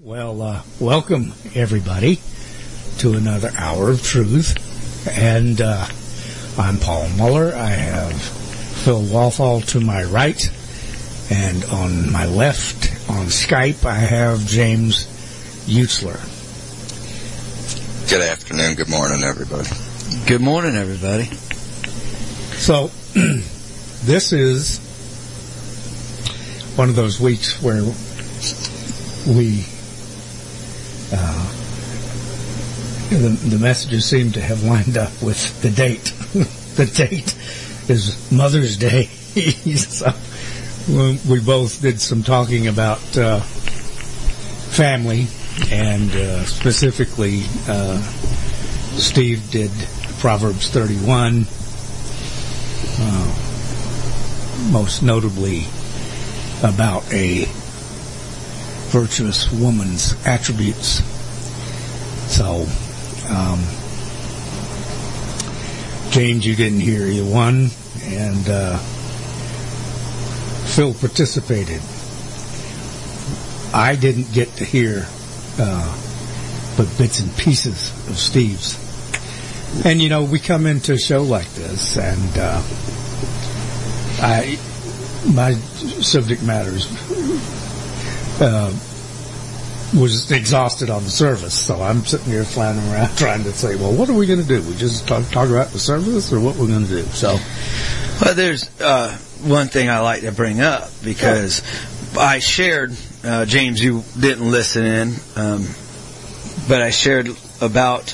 Well, welcome everybody to another Hour of Truth, and I'm Paul Muller. I have Phil Walthall to my right, and on my left on Skype I have James Utzler. Good afternoon, good morning everybody. Good morning everybody. So, this is one of those weeks where we the messages seem to have lined up with the date. The date is Mother's Day. So we both did some talking about family, and specifically Steve did Proverbs 31, most notably about a virtuous woman's attributes. So, James, you didn't hear either one, and Phil participated. I didn't get to hear but bits and pieces of Steve's. And, you know, we come into a show like this, and my subject matters was exhausted on the service, so I'm sitting here floundering around trying to say, well, what are we going to do? We just talk about the service, or what we're going to do? So, well, there's one thing I like to bring up, because I shared, James, you didn't listen in, but I shared about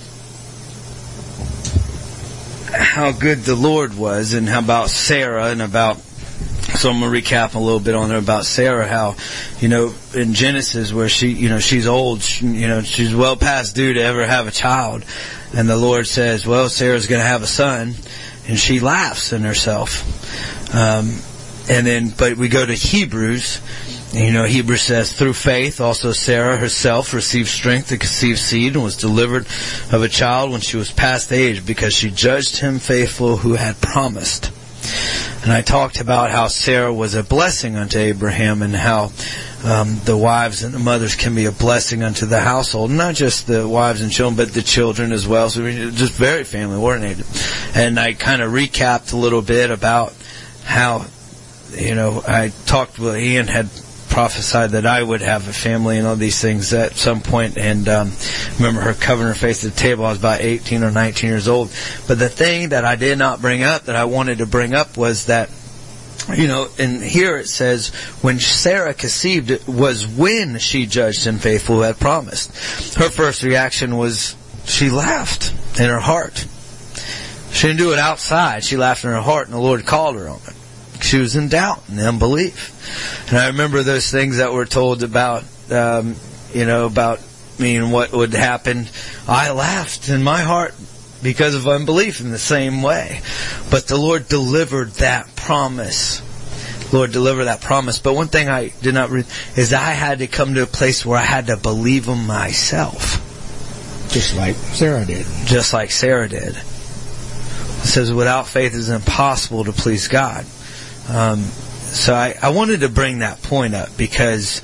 how good the Lord was, and how about Sarah, and about, so I'm going to recap a little bit on there about Sarah, how, you know, in Genesis where she, you know, she's old, she's well past due to ever have a child. And the Lord says, well, Sarah's going to have a son. And she laughs in herself. And then, but we go to Hebrews. And, you know, Hebrews says, through faith, also Sarah herself received strength to conceive seed and was delivered of a child when she was past age, because she judged him faithful who had promised. And I talked about how Sarah was a blessing unto Abraham, and how the wives and the mothers can be a blessing unto the household. Not just the wives and children, but the children as well. So just very family oriented. And I kind of recapped a little bit about how, you know, I talked with Ian had prophesied that I would have a family and all these things at some point, and remember her covering her face at the table. I was about 18 or 19 years old. But the thing that I did not bring up, that I wanted to bring up, was that, you know, and here it says, when Sarah conceived, it was when she judged him faithful who had promised. Her first reaction was she laughed in her heart. She didn't do it outside. She laughed in her heart, and the Lord called her on it. She was in doubt and unbelief. And I remember those things that were told about, you know, about me and what would happen. I laughed in my heart because of unbelief in the same way. But the Lord delivered that promise. Lord delivered that promise. But one thing I did not read is I had to come to a place where I had to believe Him myself. just like Sarah did. Just like Sarah did. It says, without faith it is impossible to please God. So I wanted to bring that point up, because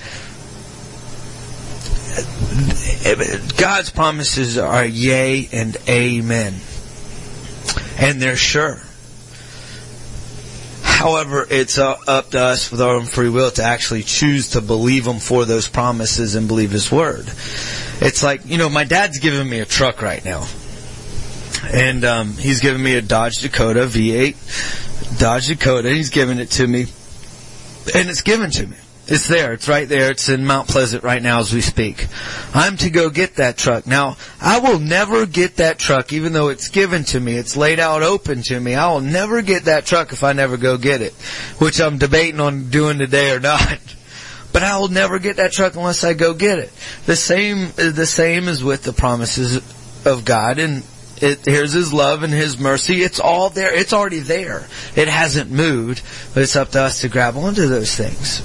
God's promises are yea and amen. And they're sure. However, it's up to us with our own free will to actually choose to believe Him for those promises and believe His Word. It's like, you know, my dad's giving me a truck right now. And he's giving me a Dodge Dakota V8. Dodge Dakota. He's giving it to me. And it's given to me. It's there. It's right there. It's in Mount Pleasant right now as we speak. I'm to go get that truck. Now, I will never get that truck, even though it's given to me. It's laid out open to me. I will never get that truck if I never go get it, which I'm debating on doing today or not. But I will never get that truck unless I go get it. The same is with the promises of God, and here's His love and His mercy. It's all there. It's already there. It hasn't moved, but it's up to us to grab onto those things.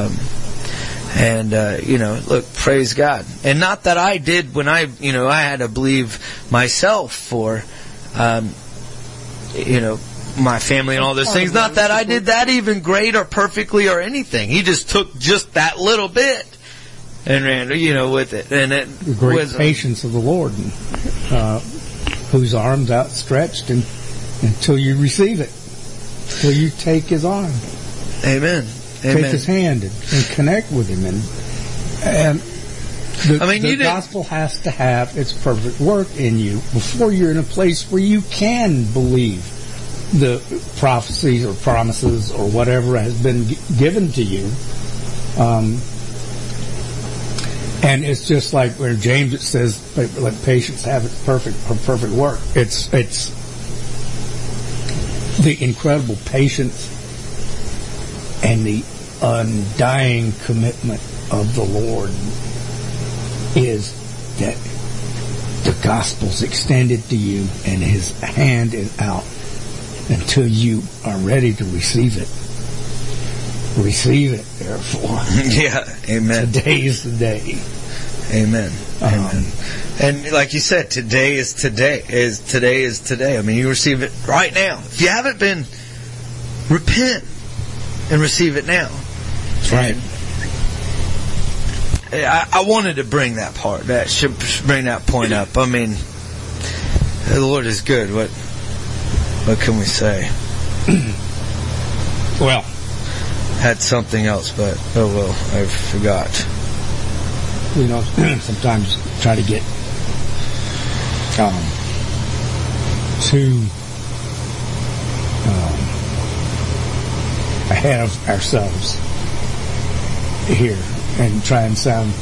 You know, look, praise God. And not that I did when I had to believe myself for, my family and all those things. Not that I did that even great or perfectly or anything. He just took just that little bit and ran, with it. And it the great was patience of the Lord, whose arms outstretched until you receive it, till you take His arm. Amen. Take His hand and connect with Him, and the gospel has to have its perfect work in you before you're in a place where you can believe the prophecies or promises or whatever has been given to you. And it's just like where James, it says, let patience have its perfect work. It's the incredible patience and the undying commitment of the Lord is that the gospel's extended to you and His hand is out until you are ready to receive it. Receive it, therefore. Yeah, amen. Today is the day. Amen. Amen. And like you said, today is today. Today is today. I mean, you receive it right now. If you haven't been, repent and receive it now. That's right. I wanted to bring that part. That should bring that point up. I mean, the Lord is good. What can we say? Well, had something else, but oh well, I forgot. Sometimes try to get too ahead of ourselves here and try and sound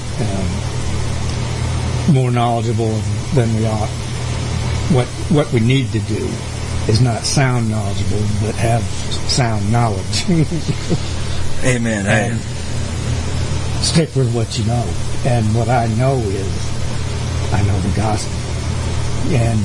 more knowledgeable than we ought. What we need to do is not sound knowledgeable, but have sound knowledge. Amen. And stick with what you know. And what I know is, I know the gospel. And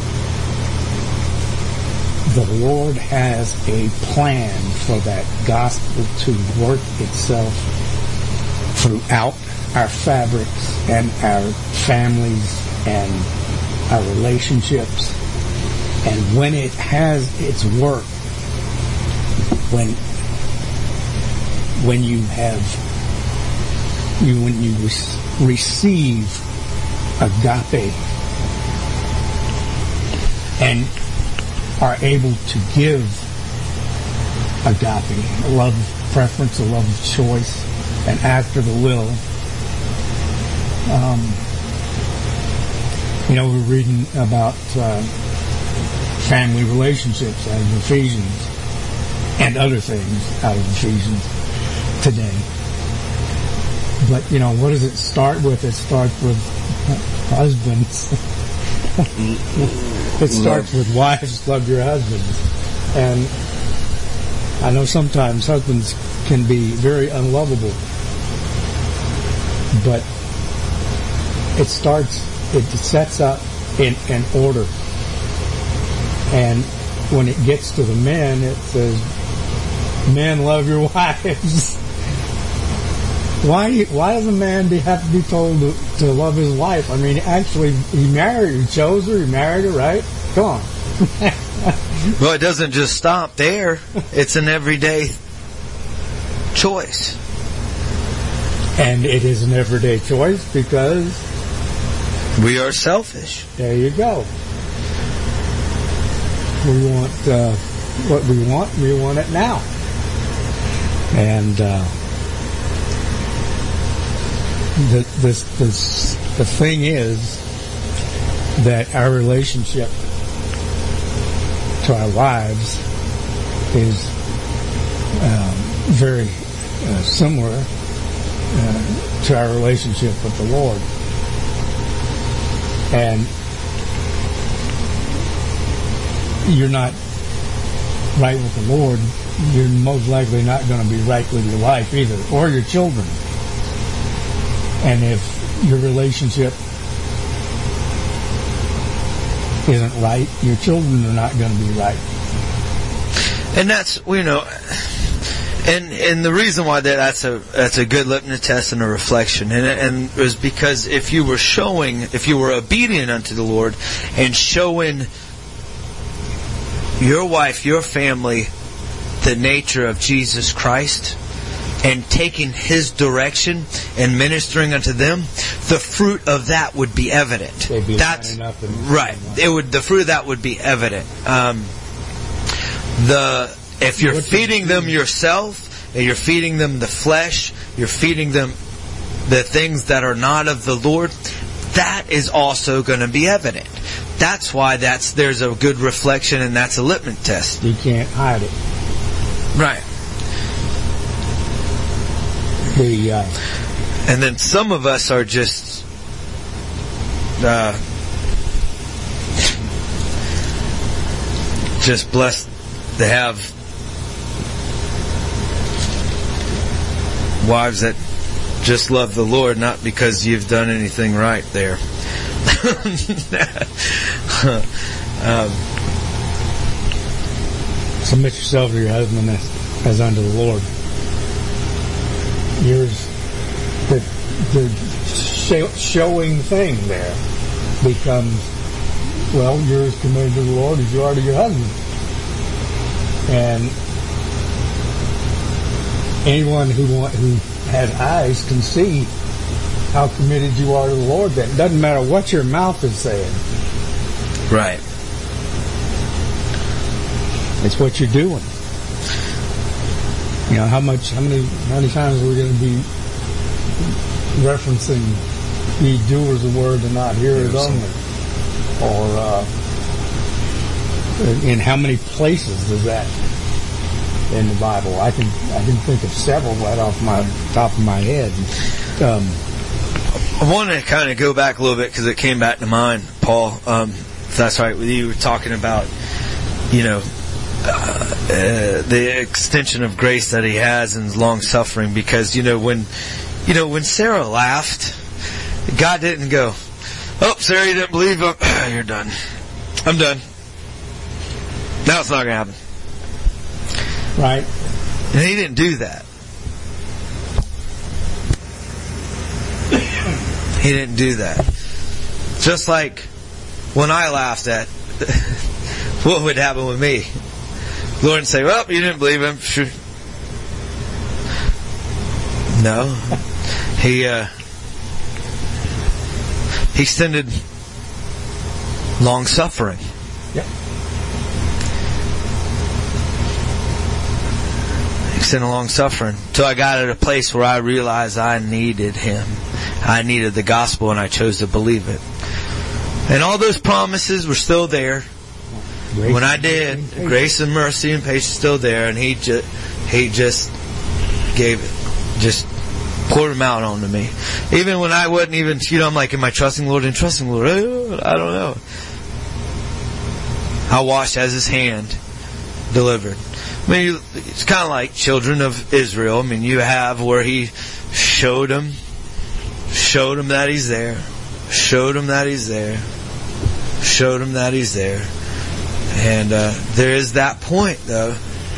the Lord has a plan for that gospel to work itself throughout our fabrics and our families and our relationships. And when it has its work, when you receive agape and are able to give agape, a love of preference, a love of choice, an act of the will. We're reading about family relationships out of Ephesians and other things out of Ephesians today. But, what does it start with? It starts with husbands. It starts with wives, love your husbands. And I know sometimes husbands can be very unlovable. But it sets up in order. And when it gets to the men, it says, men, love your wives. Why does a man have to be told to love his wife? I mean, actually, he chose her, he married her, right? Come on. Well, it doesn't just stop there. It's an everyday choice. And it is an everyday choice because we are selfish. There you go. We want what we want it now. And the thing is that our relationship to our wives is very similar to our relationship with the Lord. And you're not right with the Lord, you're most likely not going to be right with your wife either, or your children. And if your relationship isn't right, your children are not going to be right. And that's, and the reason why that's a good litmus test and a reflection, and it was because if you were obedient unto the Lord and showing your wife, your family, the nature of Jesus Christ, and taking His direction and ministering unto them, the fruit of that would be evident. That's right. The fruit of that would be evident. If you're feeding them yourself, and you're feeding them the flesh, you're feeding them the things that are not of the Lord, that is also going to be evident. That's why there's a good reflection, and that's a litmus test. You can't hide it. Right. And then some of us are just blessed to have wives that just love the Lord, not because you've done anything right there. Submit yourself to your husband as unto the Lord. Yours, the showing thing there becomes, well, you're as committed to the Lord as you are to your husband. And anyone who has eyes can see how committed you are to the Lord. That doesn't matter what your mouth is saying. Right. It's what you're doing. You know, how many times are we going to be referencing be doers of the word and not hearers only? Or in how many places does that in the Bible? I can think of several right off my top of my head. I want to kind of go back a little bit because it came back to mind, Paul. If that's right with you, you were talking about, the extension of grace that He has and long suffering. Because when Sarah laughed, God didn't go, "Oh, Sarah, you didn't believe him. You're done. I'm done. Now it's not going to happen." Right. And He didn't do that. He didn't do that. Just like when I laughed at what would happen with me. The Lord would say, "Well, you didn't believe him." Sure. No. He extended long suffering. Yep. Extended long suffering. Till I got at a place where I realized I needed Him. I needed the gospel, and I chose to believe it. And all those promises were still there. When I did, grace and mercy and patience still there, and He just gave it, just poured them out onto me. Even when I wasn't even, I'm like, am I trusting the Lord and trusting the Lord? I don't know. I watched as His hand delivered. I mean, it's kind of like children of Israel. I mean, you have where He showed them that He's there, showed them that He's there, showed them that He's there. And there is that point, though.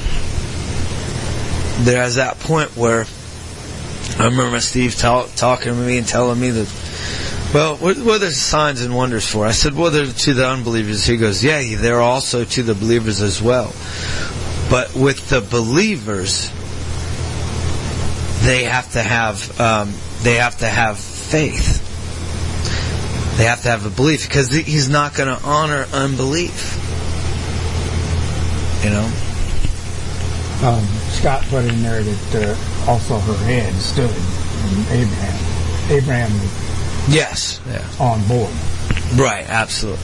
There is that point where I remember Steve talking to me and telling me that, well, what are the signs and wonders for? I said, well, they're to the unbelievers. He goes, yeah, they're also to the believers as well. But with the believers, they have to have faith. They have to have a belief, because He's not going to honor unbelief. Scott put in there that also her head stood in Abraham. Abraham was on board. Right, absolutely.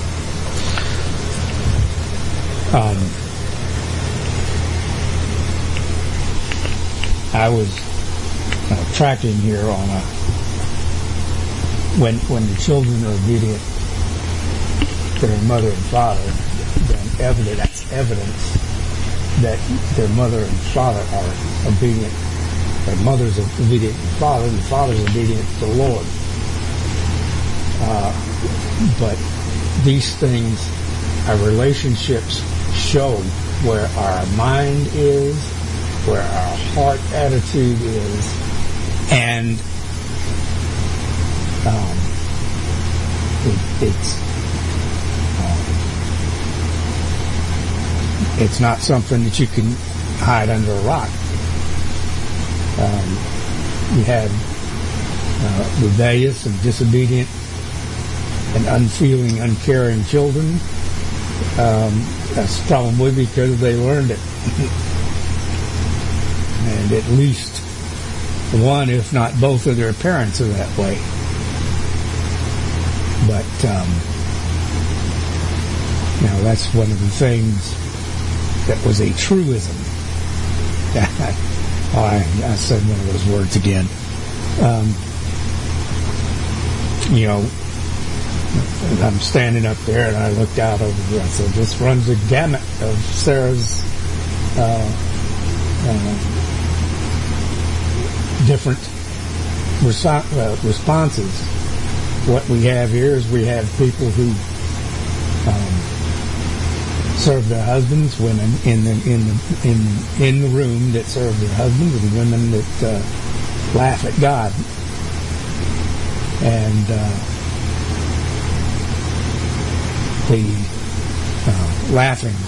I was tracking here on when the children are obedient to their mother and father, then that's evidence that their mother and father are obedient. Their mother's obedient to the father, and the father's obedient to the Lord. But these things, our relationships show where our mind is, where our heart attitude is, and it's not something that you can hide under a rock. You had rebellious and disobedient and unfeeling, uncaring children. That's probably because they learned it. And at least one, if not both, of their parents are that way. But now that's one of the things that was a truism. I said one of those words again. I'm standing up there and I looked out over there. So this runs a gamut of Sarah's different responses. What we have here is we have people who serve their husbands, women in the room that serve their husbands, and women that laugh at God. And the laughing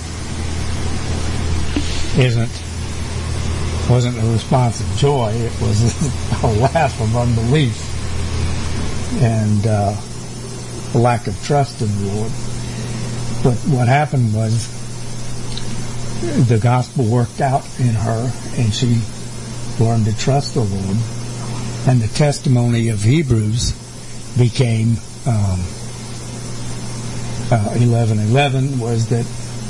wasn't a response of joy. It was a laugh of unbelief and a lack of trust in the Lord. But what happened was the gospel worked out in her, and she learned to trust the Lord. And the testimony of Hebrews became 11:11 was that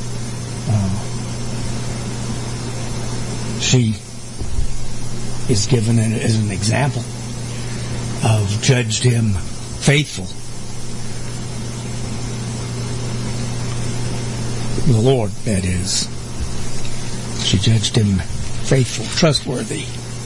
she is given as an example of judged him faithful. The Lord, that is. She judged him faithful, trustworthy.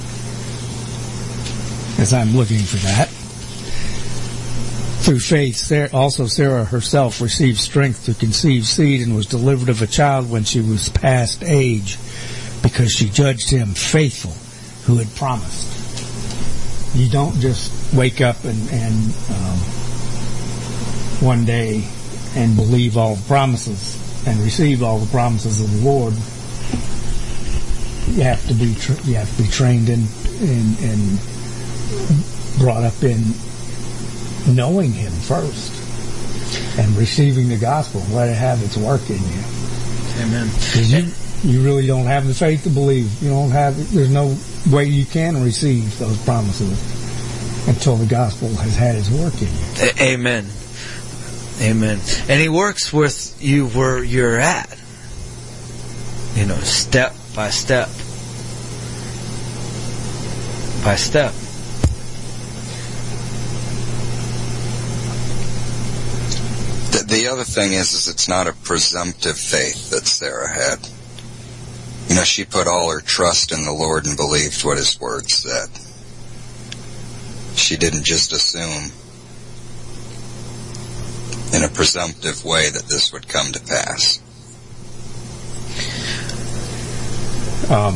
As I'm looking for that. Through faith, Sarah herself received strength to conceive seed and was delivered of a child when she was past age, because she judged him faithful who had promised. You don't just wake up and one day and believe all the promises and receive all the promises of the Lord. You have to be trained and brought up in knowing Him first and receiving the gospel. Let it have its work in you. Amen. Because you really don't have the faith to believe. There's no way you can receive those promises until the gospel has had its work in you. Amen. Amen. And He works with you where you're at. Step by step. By step. The other thing is it's not a presumptive faith that Sarah had. She put all her trust in the Lord and believed what His Word said. She didn't just assume in a presumptive way that this would come to pass. All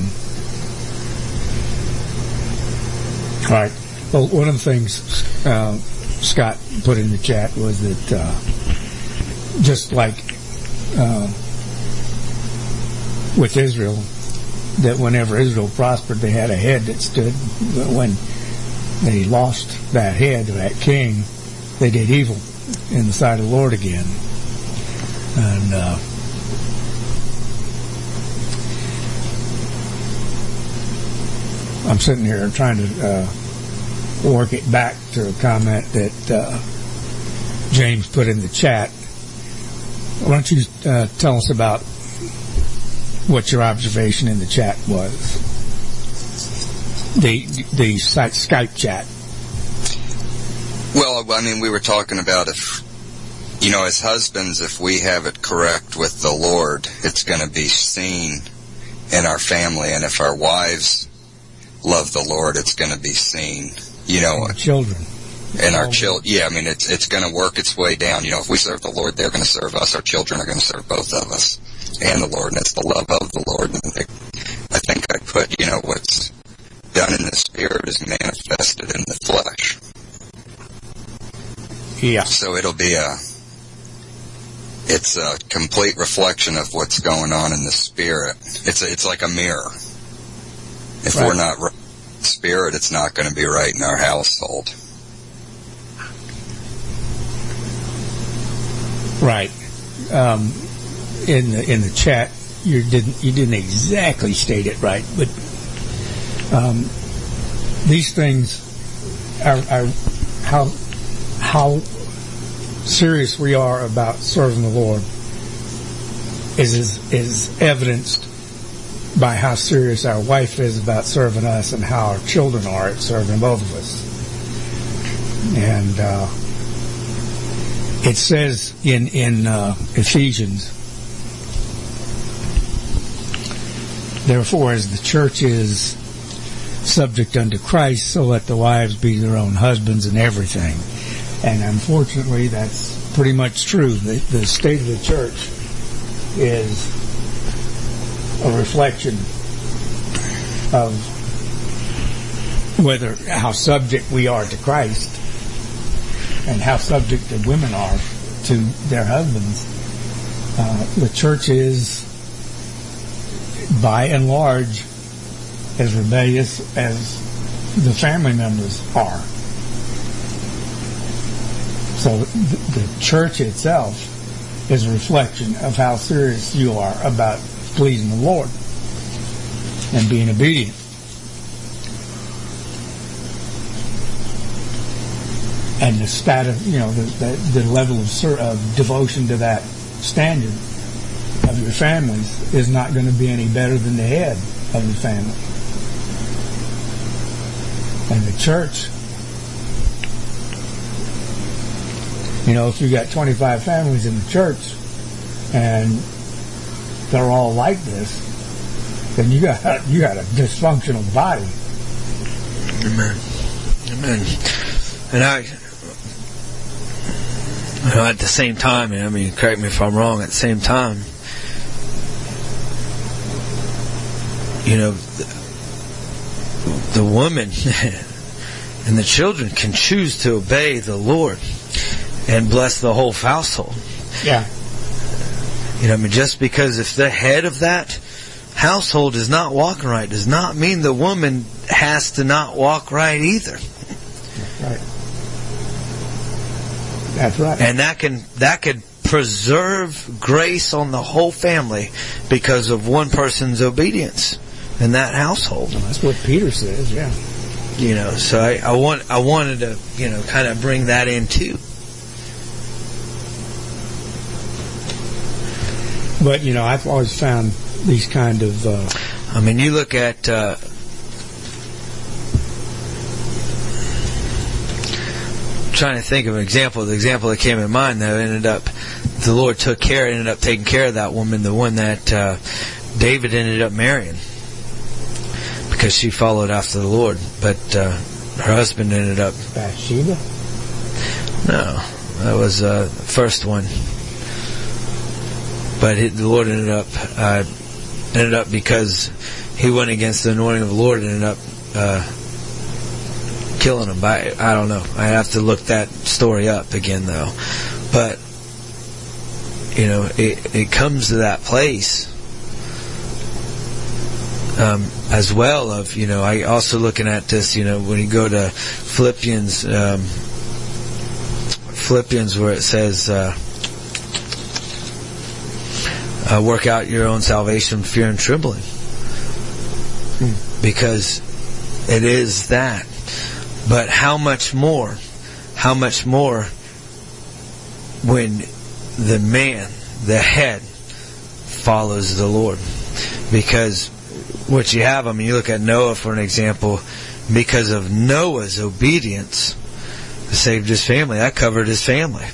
right. Well, one of the things Scott put in the chat was that just like with Israel, that whenever Israel prospered, they had a head that stood. But when they lost that head, that king, they did evil in the sight of the Lord again. And I'm sitting here trying to work it back to a comment that James put in the chat. Why don't you tell us about what your observation in the chat was? The Skype chat. Well, we were talking about if, as husbands, if we have it correct with the Lord, it's going to be seen in our family. And if our wives love the Lord, it's going to be seen, Our children. And our children, it's going to work its way down. If we serve the Lord, they're going to serve us. Our children are going to serve both of us and the Lord. And it's the love of the Lord. And I think I put, what's done in the Spirit is manifested in the flesh. Yeah. So it'll be it's a complete reflection of what's going on in the Spirit. It's like a mirror. If we're not right, spirit, it's not going to be right in our household. Right. In the chat, you didn't exactly state it right, but these things are how serious we are about serving the Lord is evidenced by how serious our wife is about serving us and how our children are at serving both of us. And it says in Ephesians, therefore, as the church is subject unto Christ, so let the wives be their own husbands in everything. And unfortunately, that's pretty much true. The state of the church is a reflection of how subject we are to Christ and how subject the women are to their husbands. The church is, by and large, as rebellious as the family members are. So the church itself is a reflection of how serious you are about pleasing the Lord and being obedient. And the status, the level of devotion to that standard of your families is not going to be any better than the head of the family. And the church, if you got 25 families in the church and they're all like this, then you got a dysfunctional body. Amen. And at the same time, correct me if I'm wrong, at the same time, the woman and the children can choose to obey the Lord and bless the whole household. Yeah. Just because if the head of that household is not walking right does not mean the woman has to not walk right either. That's right. That's right. And that could preserve grace on the whole family because of one person's obedience in that household. Well, that's what Peter says, yeah. So I wanted to, kind of bring that in too. But, I've always found these kind of... you look at... trying to think of an example. The example that came in mind, though, the Lord ended up taking care of that woman, the one that David ended up marrying. Because she followed after the Lord. But her husband ended up... Bathsheba? No, that was the first one. But the Lord ended up because he went against the anointing of the Lord, ended up killing him. I don't know. I have to look that story up again, though. But it comes to that place as well of I also looking at this. When you go to Philippians where it says. Work out your own salvation with fear and trembling. Because it is that. But how much more when the man, the head, follows the Lord? Because what you have, you look at Noah for an example, because of Noah's obedience, saved his family. That covered his family.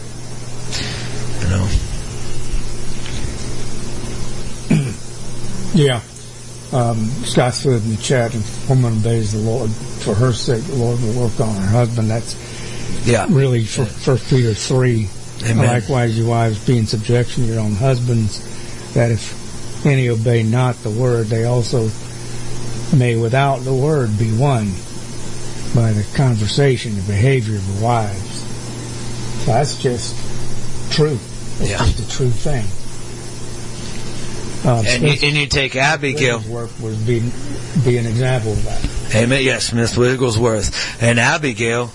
Yeah. Scott said in the chat, if a woman obeys the Lord, for her sake, the Lord will work on her husband. That's really for 1 Peter 3. Amen. Likewise, you wives, be in subjection to your own husbands, that if any obey not the word, they also may without the word be won by the conversation and behavior of the wives. So that's just true. It's just a true thing. And you take Abigail. Wigglesworth would be an example of that. Amen. Yes, Miss Wigglesworth and Abigail,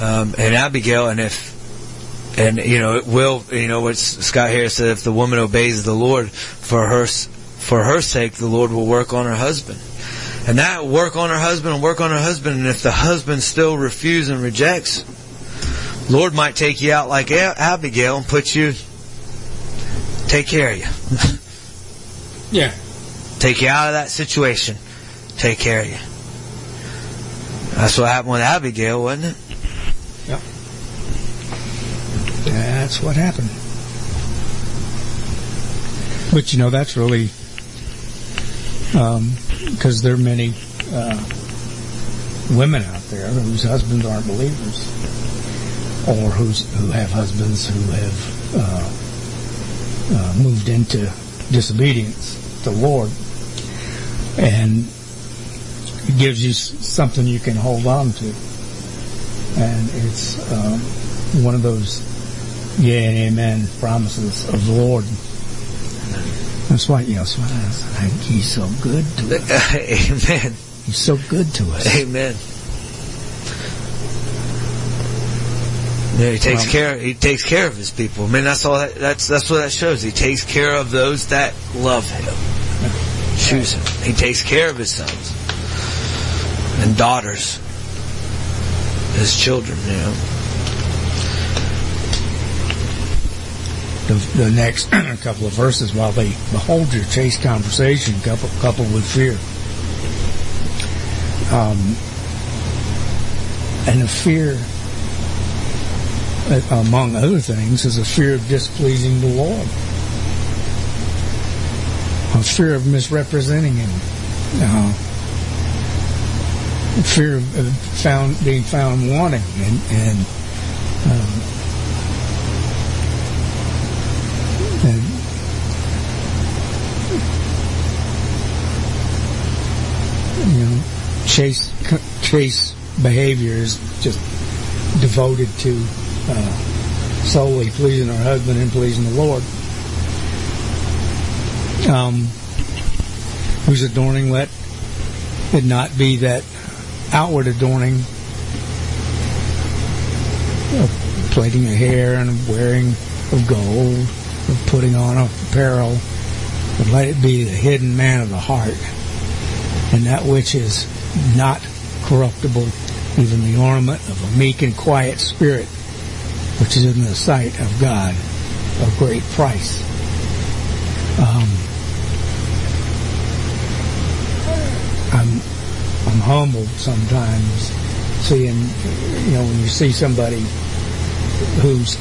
and it will. What Scott Harris said: if the woman obeys the Lord, for her sake, the Lord will work on her husband. And that work on her husband, and if the husband still refuses and rejects, Lord might take you out like Abigail and take care of you. Yeah. Take you out of that situation. Take care of you. That's what happened with Abigail, wasn't it? Yep. That's what happened. But, that's really... because there are many women out there whose husbands aren't believers, or who have husbands who have moved into disobedience to the Lord, and it gives you something you can hold on to, and it's one of those yea and amen promises of the Lord. That's why, He's so good to us. Amen. He's so good to us. Amen. Yeah, He takes care of His people. I mean, that's all. That's what that shows. He takes care of those that love Him, choose Him. He takes care of His sons and daughters, His children. The next couple of verses, while they behold your chaste conversation coupled with fear, and the fear, among other things, is a fear of displeasing the Lord, a fear of misrepresenting Him, fear of being found wanting, and chaste behavior is just devoted to solely pleasing our husband and pleasing the Lord. Whose adorning let it not be that outward adorning of plaiting your hair and wearing of gold, of putting on apparel, but let it be the hidden man of the heart, and that which is not corruptible, even the ornament of a meek and quiet spirit, which is in the sight of God of great price. I'm humbled sometimes seeing, when you see somebody whose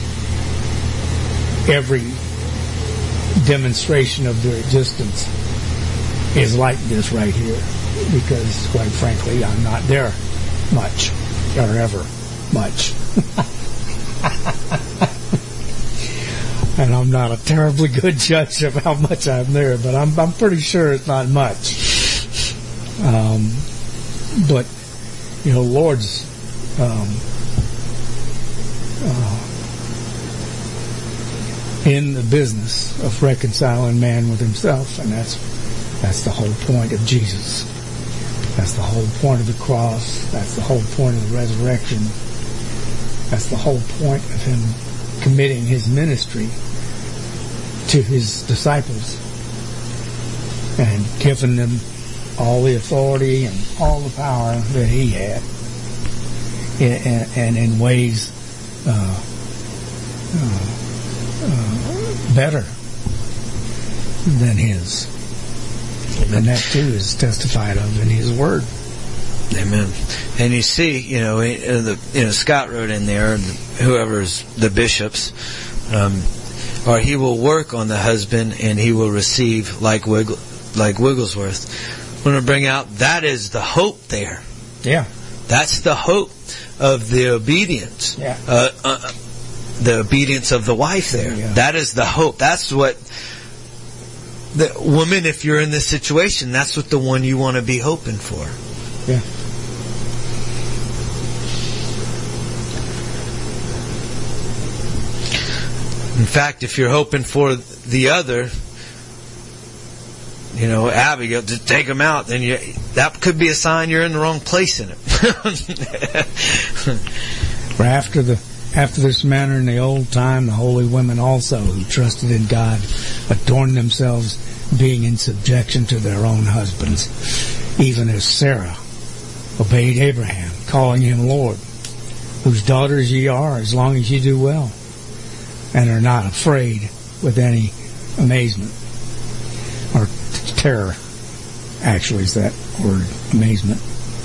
every demonstration of their existence is like this right here, because quite frankly I'm not there much, or ever much. And I'm not a terribly good judge of how much I'm there, but I'm pretty sure it's not much. But Lord's in the business of reconciling man with Himself, and that's the whole point of Jesus. That's the whole point of the cross. That's the whole point of the resurrection. That's the whole point of Him committing His ministry to His disciples and giving them all the authority and all the power that He had, and in ways better than His. And that too is testified of in His Word. Amen. And you see, Scott wrote in there, whoever's the bishops, or he will work on the husband and he will receive like Wigglesworth. I'm going to bring out, that is the hope there. Yeah. That's the hope of the obedience. Yeah. The obedience of the wife there. Yeah. That is the hope. That's what the woman, if you're in this situation, that's what the one you want to be hoping for. Yeah. In fact, if you're hoping for the other, Abigail, to take him out, then that could be a sign you're in the wrong place in it. For after this manner in the old time, the holy women also, who trusted in God, adorned themselves, being in subjection to their own husbands, even as Sarah obeyed Abraham, calling him Lord, whose daughters ye are, as long as ye do well, and are not afraid with any amazement or terror. Actually, is that word, amazement.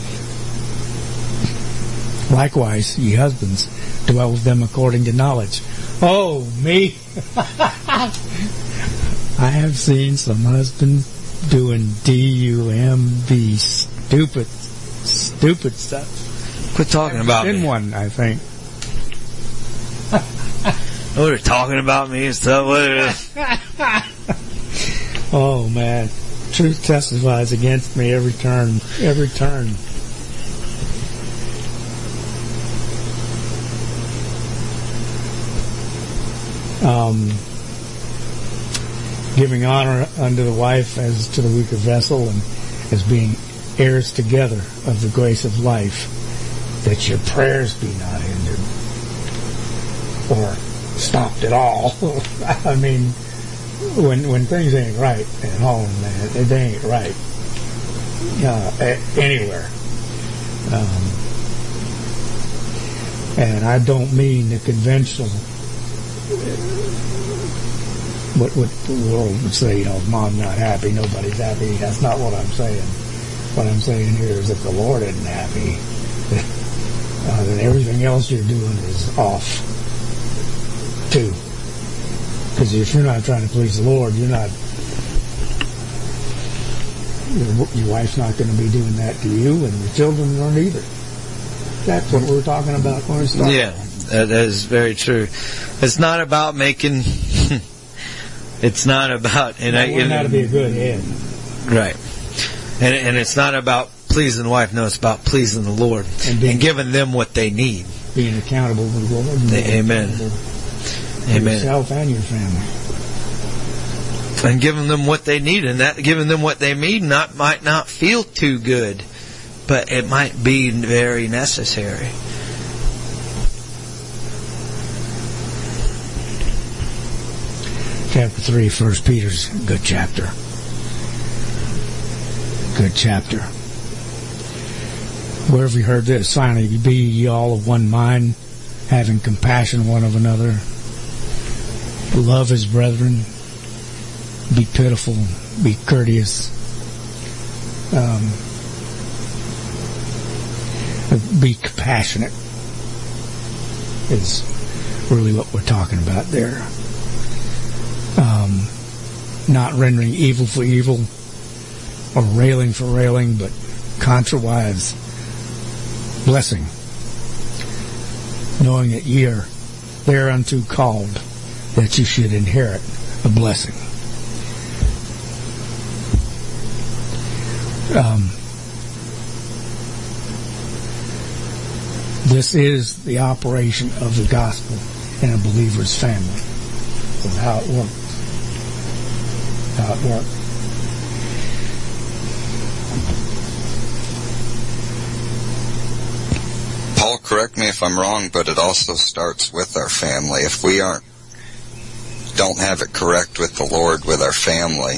Likewise, ye husbands, dwell with them according to knowledge. Oh, me! I have seen some husbands doing D-U-M-B, stupid stuff. Quit talking about me. One, I think. Oh, they're talking about me and stuff. Oh, man. Truth testifies against me every turn. Every turn. Giving honor unto the wife as to the weaker vessel, and as being heirs together of the grace of life, that your prayers be not hindered or stopped at all. I mean, when things ain't right at home, man, they ain't right anywhere. And I don't mean the conventional, what the world would say, Mom's not happy, nobody's happy. That's not what I'm saying. What I'm saying here is if the Lord isn't happy, then everything else you're doing is off too. Because if you're not trying to please the Lord, your wife's not going to be doing that to you, and your children aren't either. That's what we're talking about when we start. Yeah, that is very true. It's not about making... It's not about... And learn how to be a good head. Right. And it's not about pleasing the wife. No, it's about pleasing the Lord. And giving them what they need. Being accountable to the Lord. Amen. Amen. Yourself and your family. And giving them what they need. And that giving them what they need might not feel too good, but it might be very necessary. Chapter 3, 1 Peter's a good chapter. Good chapter. Where have we heard this? Finally, be ye all of one mind, having compassion one of another. Love his brethren. Be pitiful. Be courteous. Be compassionate is really what we're talking about there. Not rendering evil for evil or railing for railing, but contrariwise blessing, knowing that ye are thereunto called, that you should inherit a blessing. This is the operation of the gospel in a believer's family. Of how it works. Paul, correct me if I'm wrong, but it also starts with our family. If we don't have it correct with the Lord, with our family,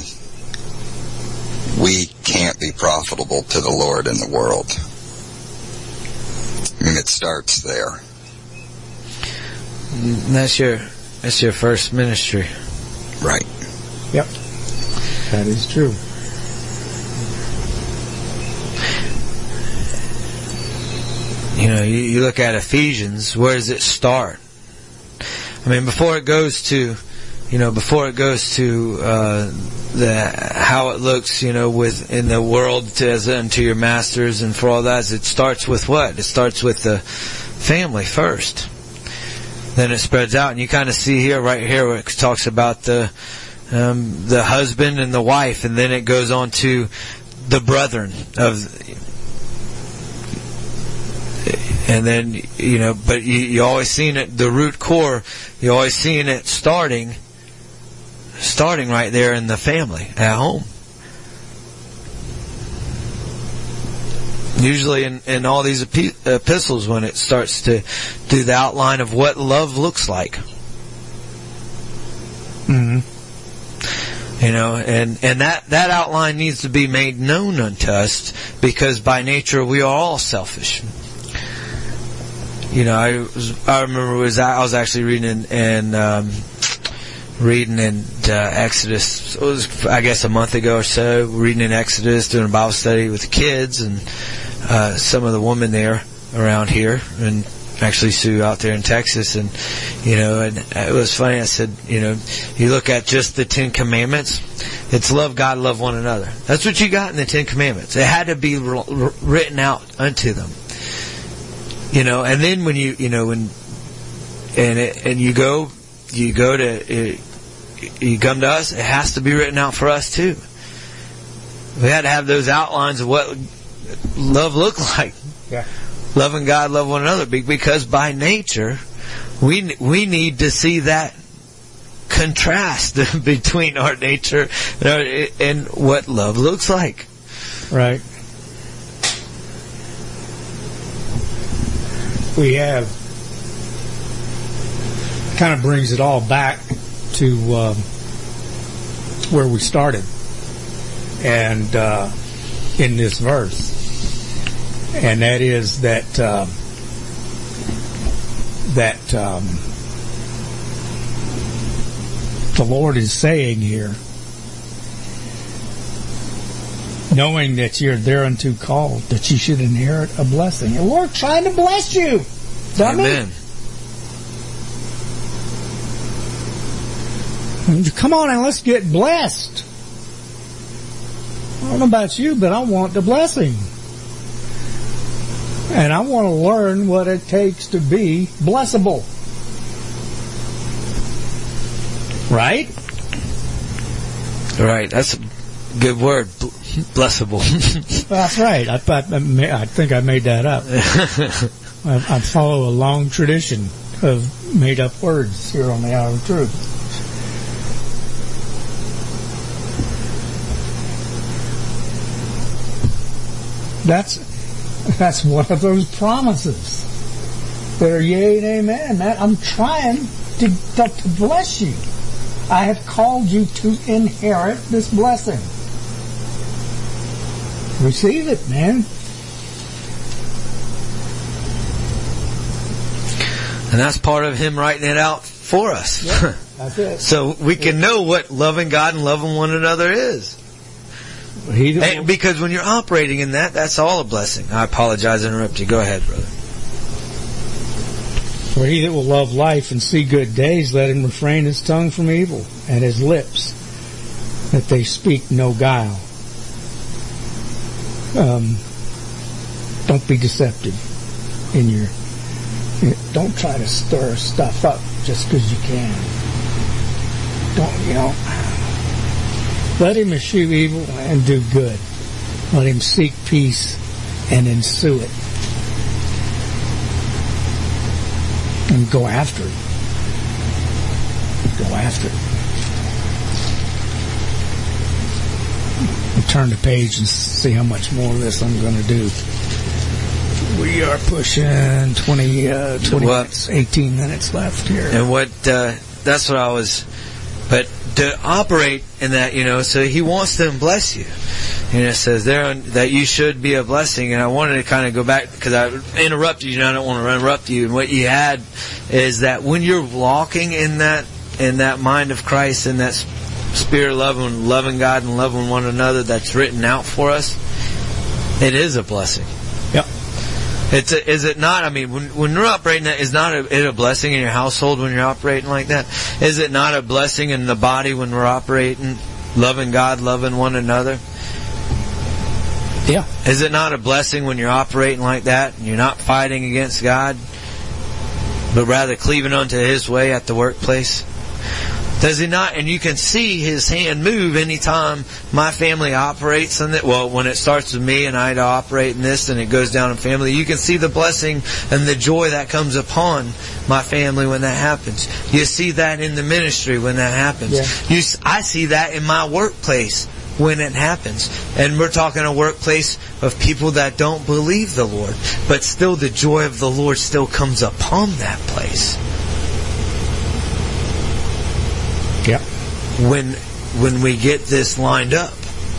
we can't be profitable to the Lord in the world. I mean, it starts there. That's your first ministry. Right. Yep. That is true. You look at Ephesians, where does it start? I mean, before it goes to how it looks, within the world as unto your masters and for all that, it starts with what? It starts with the family first. Then it spreads out, and you kind of see right here, where it talks about the husband and the wife, and then it goes on to the brethren and then but you always seen it, the root core. You always seen it starting right there in the family at home. Usually in all these epistles, when it starts to do the outline of what love looks like. Mm-hmm. You know, and that outline needs to be made known unto us, because by nature we are all selfish. You know, I remember I was actually reading in Exodus. It was, I guess, a month ago or so. Reading in Exodus, doing a Bible study with the kids and some of the women there around here, and actually Sue out there in Texas. And you know, and it was funny. I said, you know, you look at just the 10 Commandments. It's love God, love one another. That's what you got in the 10 Commandments. It had to be written out unto them. You know, and then when you come to us, it has to be written out for us too. We had to have those outlines of what love looked like. Yeah. Loving God, love one another, because by nature, we need to see that contrast between our nature and what love looks like. Right. We have, kind of brings it all back to where we started, and in this verse, and that is that the Lord is saying here, knowing that you're thereunto called, that you should inherit a blessing. And we're trying to bless you, dummy. Amen. Come on and let's get blessed. I don't know about you, but I want the blessing. And I want to learn what it takes to be blessable. Right? Right. That's a good word. Blessable. That's right. I think I made that up. I follow a long tradition of made-up words here on the Hour of Truth. That's one of those promises that are yea and amen. Man, I'm trying to bless you. I have called you to inherit this blessing. Receive it, man. And that's part of Him writing it out for us. Yeah, that's it. So we can know what loving God and loving one another is. Because when you're operating in that, that's all a blessing. I apologize to interrupt you. Go ahead, brother. For he that will love life and see good days, let him refrain his tongue from evil, and his lips, that they speak no guile. Don't be deceptive in your... Don't try to stir stuff up just because you can. Don't. Let him eschew evil and do good. Let him seek peace and ensue it. And go after it. Go after it. We'll turn the page and see how much more of this I'm going to do. We are pushing 20 minutes, 18 minutes left here. And that's what I was... But to operate in that, so He wants to bless you. And it says there that you should be a blessing. And I wanted to kind of go back, because I interrupted you, and I don't want to interrupt you. And what you had is that when you're walking in that mind of Christ, in that spirit of loving God and loving one another that's written out for us, it is a blessing. Yep. Is it not? I mean, when you're operating that, is not it a blessing in your household when you're operating like that? Is it not a blessing in the body when we're operating, loving God, loving one another? Yeah. Is it not a blessing when you're operating like that and you're not fighting against God, but rather cleaving unto His way at the workplace? Does He not? And you can see His hand move anytime my family operates in it. Well, when it starts with me and I to operate in this, and it goes down in family, you can see the blessing and the joy that comes upon my family when that happens. You see that in the ministry when that happens. Yeah. I see that in my workplace when it happens. And we're talking a workplace of people that don't believe the Lord. But still the joy of the Lord still comes upon that place. Yep. When we get this lined up.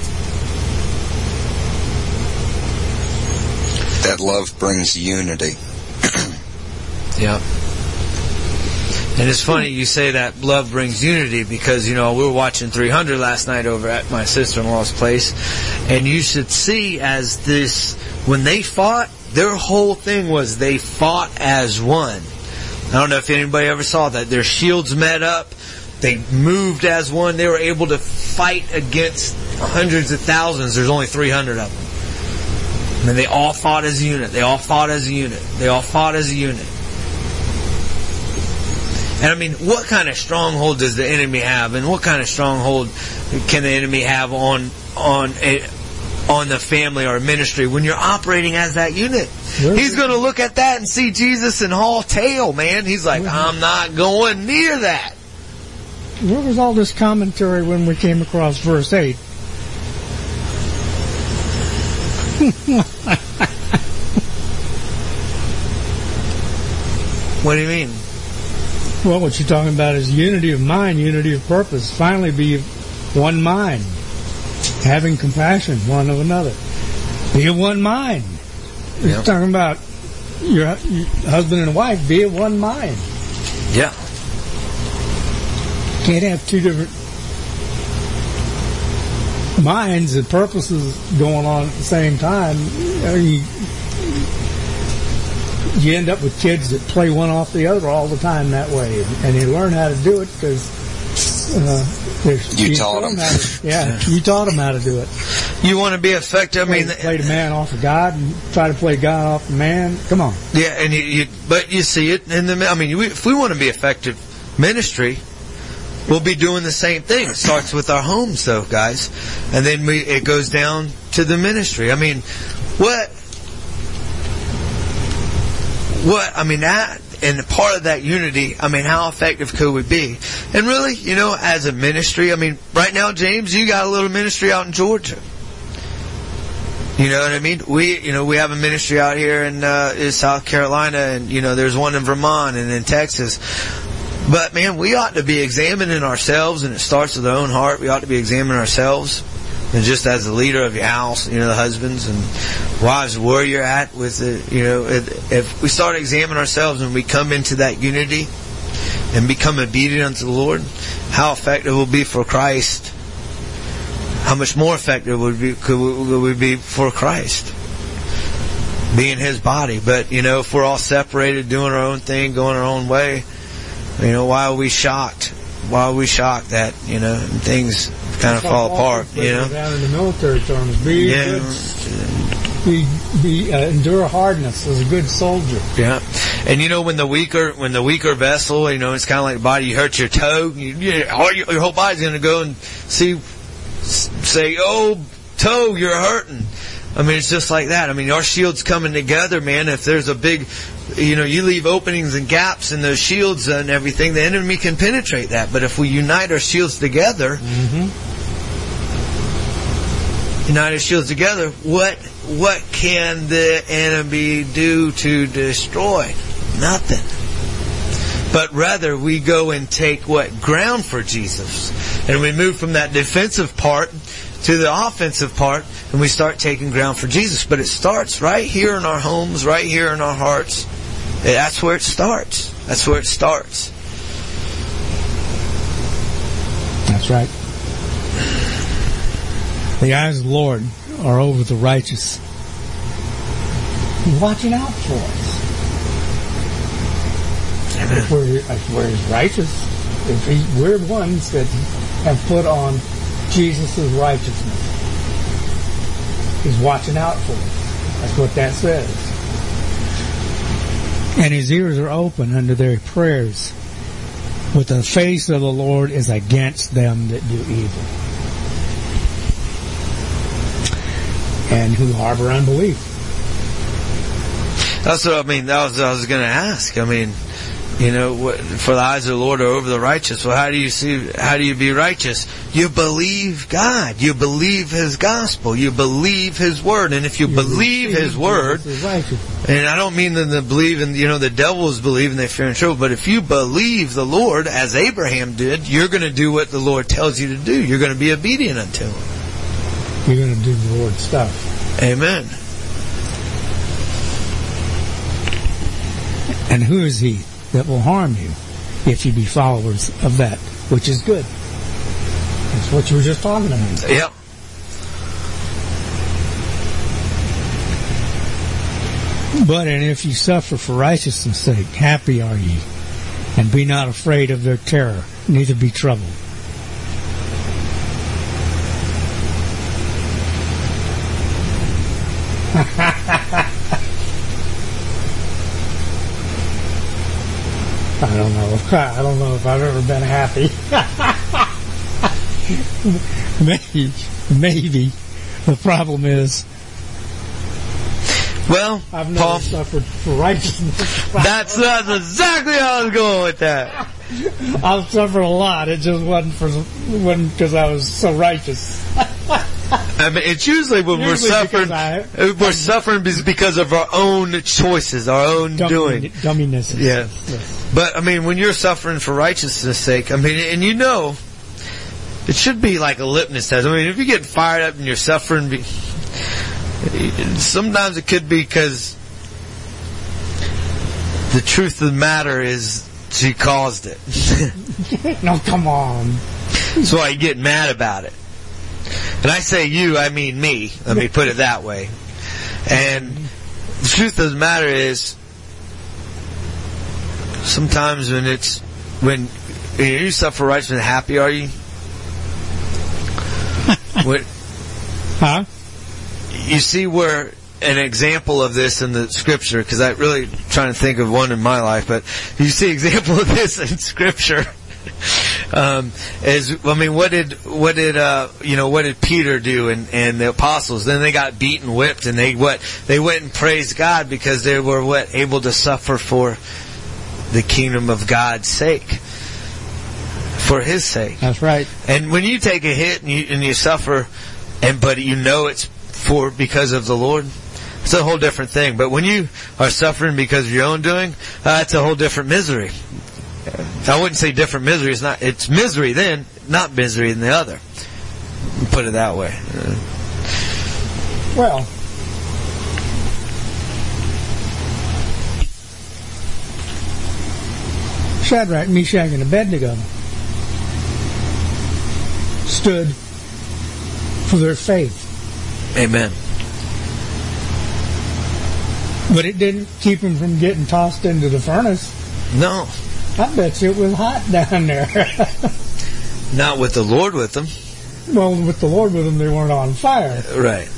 That love brings unity. Yep. And it's funny you say that love brings unity because, we were watching 300 last night over at my sister-in-law's place. And you should see as this, when they fought, their whole thing was they fought as one. I don't know if anybody ever saw that. Their shields met up. They moved as one. They were able to fight against hundreds of thousands. There's only 300 of them. And they all fought as a unit. They all fought as a unit. They all fought as a unit. And I mean, what kind of stronghold does the enemy have? And what kind of stronghold can the enemy have on the family or ministry when you're operating as that unit? He's going to look at that and see Jesus and haul tail, man. He's like, I'm not going near that. Where was all this commentary when we came across verse 8? What do you mean? Well, what you're talking about is unity of mind, unity of purpose. Finally be one mind, having compassion one of another. Be of one mind. Yep. You're talking about your husband and wife, be of one mind. Yeah. Can't have two different minds and purposes going on at the same time. You end up with kids that play one off the other all the time that way, and you learn how to do it because you taught them. You taught them how to do it. You want to be effective. Play the man off of God and try to play God off the man. Come on. Yeah, and but you see it in the. I mean, if we want to be effective ministry, we'll be doing the same thing. It starts with our homes, though, guys, and then it goes down to the ministry. I mean, what? I mean, that, and part of that unity, I mean, how effective could we be? And really, as a ministry, I mean, right now, James, you got a little ministry out in Georgia. You know what I mean? We have a ministry out here in South Carolina, and, there's one in Vermont and in Texas. But, man, we ought to be examining ourselves, and it starts with our own heart. We ought to be examining ourselves. And just as the leader of your house, the husbands and wives, where you're at with the, if we start examining ourselves and we come into that unity and become obedient unto the Lord, how effective will be for Christ? How much more effective could we be for Christ? Being His body. But, if we're all separated, doing our own thing, going our own way, why are we shocked? Why are we shocked that, things kind of fall apart, Down in the military terms, endure hardness as a good soldier. Yeah, and when the weaker vessel, it's kind of like the body. You hurt your toe, your whole body's going to go and say, "Oh, toe, you're hurting." I mean, it's just like that. I mean, our shield's coming together, man. If there's a big, you leave openings and gaps in those shields and everything, the enemy can penetrate that. But if we unite our shields together, what can the enemy do to destroy? Nothing. But rather, we go and take ground for Jesus. And we move from that defensive part to the offensive part, and we start taking ground for Jesus. But it starts right here in our homes, right here in our hearts. That's where it starts. That's where it starts. That's right. The eyes of the Lord are over the righteous. He's watching out for us. If we're righteous, we're ones that have put on Jesus' righteousness. He's watching out for us. That's what that says. And His ears are open unto their prayers. But the face of the Lord is against them that do evil, and who harbor unbelief. That's what I mean. That was what I was going to ask. I mean, For the eyes of the Lord are over the righteous. Well, how do you be righteous? You believe God. You believe His gospel. You believe His word. And if you believe His word, and I don't mean them to believe in, the devils believe and they fear and tremble, but if you believe the Lord as Abraham did, you're going to do what the Lord tells you to do. You're going to be obedient unto Him. You're going to do the Lord's stuff. Amen. And who is He that will harm you if you be followers of that which is good? That's what you were just talking about. Yep. But and if you suffer for righteousness' sake, happy are ye, and be not afraid of their terror, neither be troubled. I don't know if I've ever been happy. Maybe. The problem is, well, I've never Paul, suffered for righteousness. That's exactly how I was going with that. I've suffered a lot. It just wasn't because I was so righteous. I mean, it's usually when we're suffering because of our own choices, our own doing. Dumminess. Yeah. Yes. But, I mean, when you're suffering for righteousness' sake, I mean, and it should be like a litmus test. I mean, if you get fired up and you're suffering, sometimes it could be because the truth of the matter is she caused it. No, come on. That's why you get mad about it. And I say you, I mean me. Let me put it that way. And the truth of the matter is, sometimes when you suffer righteousness, happy are you? Huh? You see where an example of this in the Scripture, because I'm really trying to think of one in my life, but you see example of this in Scripture. What did Peter do and the apostles? Then they got beaten, whipped, and they went and praised God because they were able to suffer for the kingdom of God's sake, for His sake. That's right. And when you take a hit and you suffer, but it's because of the Lord, it's a whole different thing. But when you are suffering because of your own doing, it's a whole different misery. I wouldn't say different misery. It's misery then, not misery in the other. Put it that way. Well, Shadrach, Meshach, and Abednego stood for their faith. Amen. But it didn't keep them from getting tossed into the furnace. No. I bet you it was hot down there. Not with the Lord with them. Well, with the Lord with them, they weren't on fire. Right.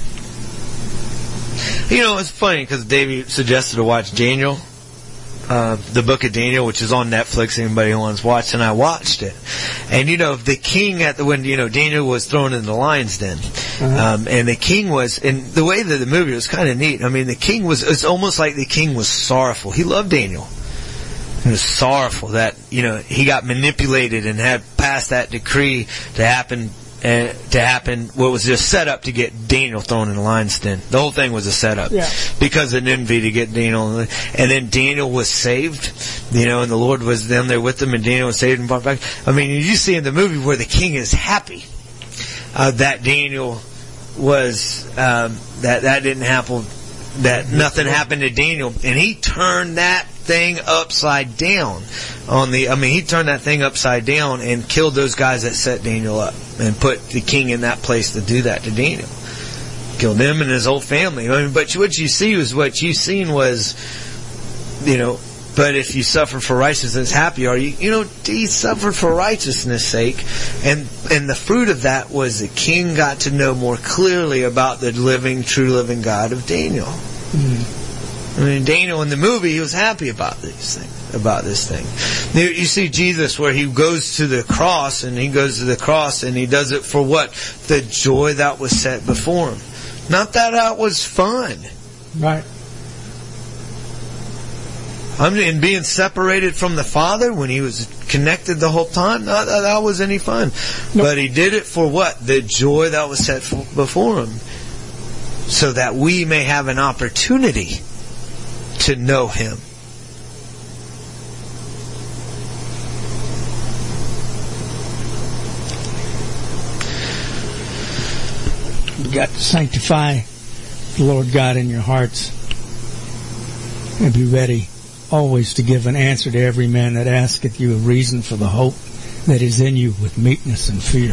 It's funny because Davey suggested to watch Daniel, the book of Daniel, which is on Netflix. Anybody who wants to watch, and I watched it. And the king when Daniel was thrown in the lion's den, and the king was, and the way that the movie was kind of neat. I mean, it's almost like the king was sorrowful. He loved Daniel. He was sorrowful that he got manipulated and had passed that decree to happen. What was just set up to get Daniel thrown in the lion's den. The whole thing was a setup, because of envy to get Daniel. And then Daniel was saved, and the Lord was down there with him, and Daniel was saved and brought back. I mean, you see in the movie where the king is happy that Daniel was that didn't happen, that nothing happened to Daniel, and he turned that thing upside down he turned that thing upside down and killed those guys that set Daniel up and put the king in that place to do that to Daniel. Killed him and his whole family. But what you see was what you seen was, but if you suffer for righteousness, happy are you? He suffered for righteousness' sake, and the fruit of that was the king got to know more clearly about the true living God of Daniel. Mm-hmm. I mean, Daniel in the movie, he was happy about this thing. You see Jesus where he goes to the cross, and he does it for what? The joy that was set before him. Not that was fun. Right. And being separated from the Father when He was connected the whole time, not that was any fun. Nope. But He did it for what? The joy that was set before Him. So that we may have an opportunity to know Him. You've got to sanctify the Lord God in your hearts and be ready always to give an answer to every man that asketh you a reason for the hope that is in you with meekness and fear.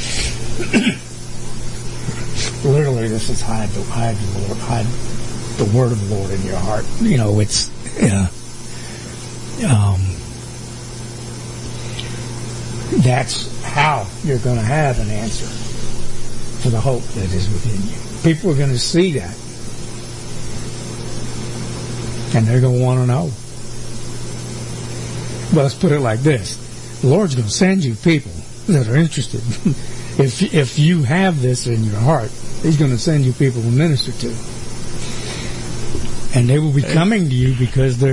Literally, this is hide the Lord, hide the word of the Lord in your heart. You know, it's that's how you're going to have an answer for the hope that is within you. People are going to see that, and they're going to want to know. Well, let's put it like this: the Lord's going to send you people that are interested. If you have this in your heart, He's going to send you people to minister to, and they will be coming to you because they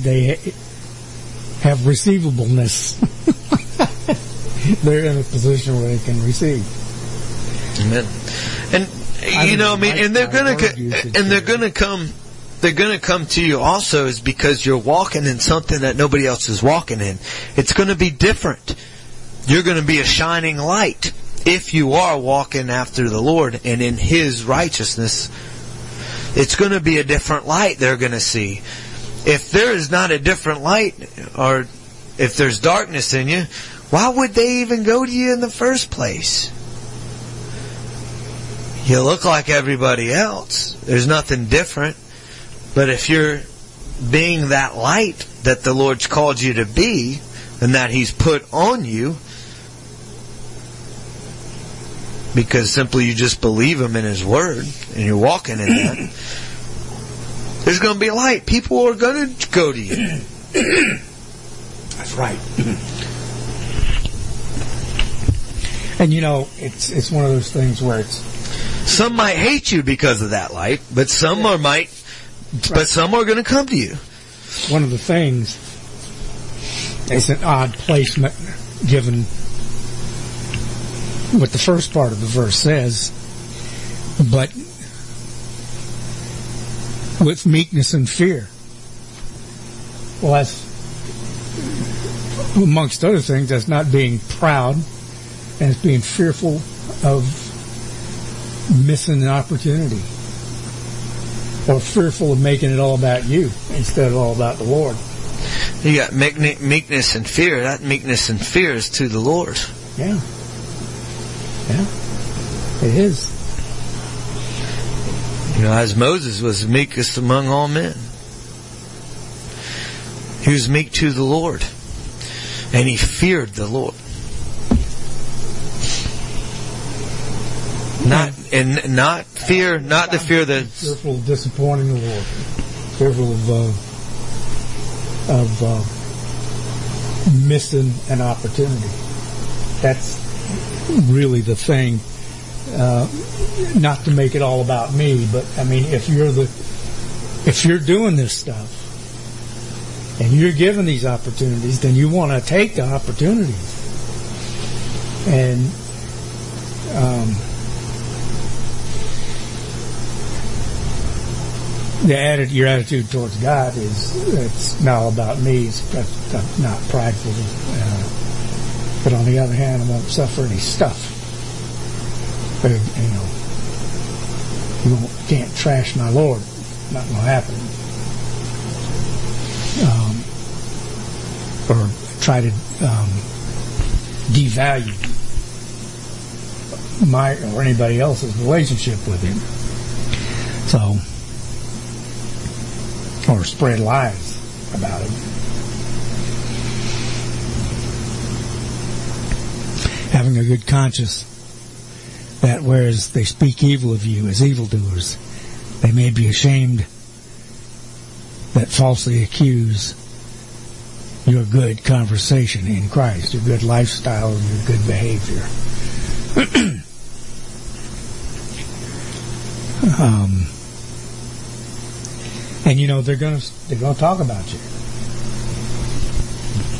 have receivableness. They're in a position where they can receive. Amen. And and they're gonna come. They're gonna come to you also is because you're walking in something that nobody else is walking in. It's gonna be different. You're gonna be a shining light if you are walking after the Lord and in His righteousness. It's gonna be a different light they're gonna see. If there is not a different light, or if there's darkness in you, why would they even go to you in the first place? You look like everybody else. There's nothing different. But if you're being that light that the Lord's called you to be, and that He's put on you, because simply you just believe Him in His Word, and you're walking in that, there's going to be light. People are going to go to you. That's right. And it's one of those things where some might hate you because of that light, but some are going to come to you. One of the things, it's an odd placement given what the first part of the verse says, but with meekness and fear. Well, that's, amongst other things, that's not being proud, and it's being fearful of missing an opportunity, or fearful of making it all about you instead of all about the Lord. You got meekness and fear. That meekness and fear is to the Lord. Yeah, it is. As Moses was meekest among all men, he was meek to the Lord, and he feared the Lord. Not the fear that fearful of disappointing the Lord, fearful of missing an opportunity. That's really the thing. Not to make it all about me, but I mean, if you're doing this stuff and you're given these opportunities, then you want to take the opportunities. And your attitude towards God is, it's not all about me. It's not prideful. But on the other hand, I won't suffer any stuff. But, you can't trash my Lord. Not going to happen. Or try to devalue my or anybody else's relationship with Him. So, or spread lies about Him. Having a good conscience, that whereas they speak evil of you as evildoers, they may be ashamed that falsely accuse your good conversation in Christ, your good lifestyle, your good behavior. And they're gonna talk about you.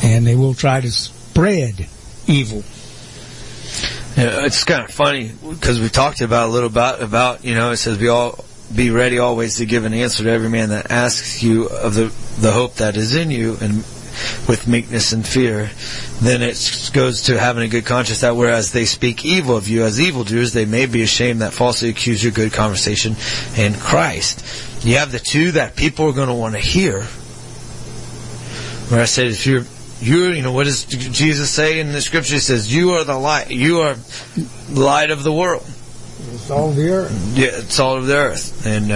and they will try to spread evil. Yeah, it's kind of funny because we talked about a little about it says we all be ready always to give an answer to every man that asks you of the hope that is in you, and with meekness and fear. Then it goes to having a good conscience, that whereas they speak evil of you as evildoers, they may be ashamed that falsely accuse your good conversation in Christ. You have the two that people are going to want to hear. Where I said, if you're what does Jesus say in the scripture? He says, you are the light. You are light of the world. It's all of the earth. Yeah, it's all of the earth. And,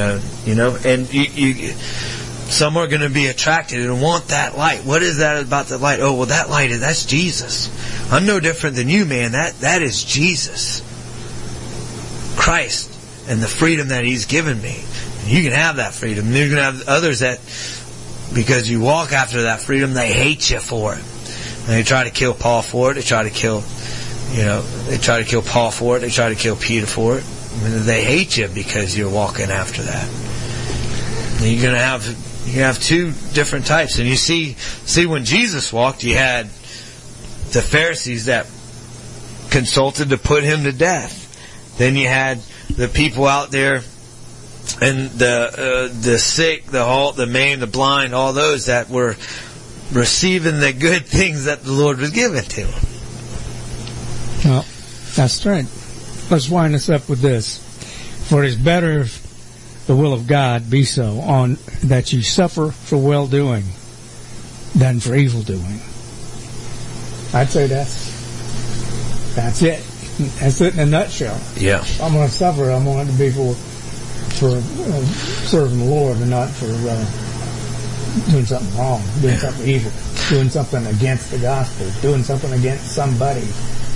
some are going to be attracted and want that light. What is that about the light? Oh, well, that light, that's Jesus. I'm no different than you, man. That is Jesus. Christ and the freedom that He's given me. And you can have that freedom. And you're going to have others that, because you walk after that freedom, they hate you for it. And they try to kill Paul for it. They try to kill Paul for it. They try to kill Peter for it. I mean, they hate you because you're walking after that. And you're going to have two different types. And you see when Jesus walked, you had the Pharisees that consulted to put Him to death. Then you had the people out there, and the sick, the halt, the maimed, the blind, all those that were receiving the good things that the Lord was giving to them. Well, that's right. Let's wind us up with this. For it is better if the will of God be so, on that you suffer for well-doing than for evil-doing. I'd say that's it. That's it in a nutshell. Yeah. I'm going to suffer. I'm going to be for serving the Lord, and not for doing something wrong, doing something evil, doing something against the gospel, doing something against somebody.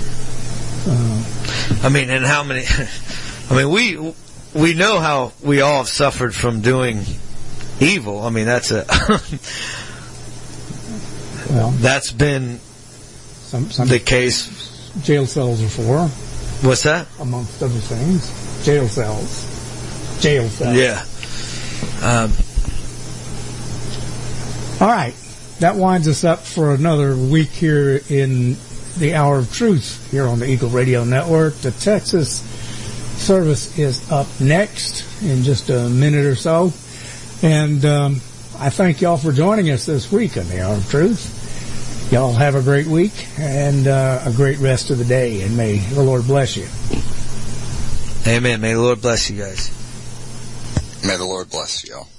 And how many? We know how we all have suffered from doing evil. I mean, that's that's been some the case. Jail cells are for. What's that? Amongst other things, jail cells. Yeah. All right. That winds us up for another week here in the Hour of Truth here on the Eagle Radio Network. The Texas service is up next in just a minute or so. And I thank y'all for joining us this week on the Hour of Truth. Y'all have a great week and a great rest of the day. And may the Lord bless you. Amen. May the Lord bless you guys. May the Lord bless you all.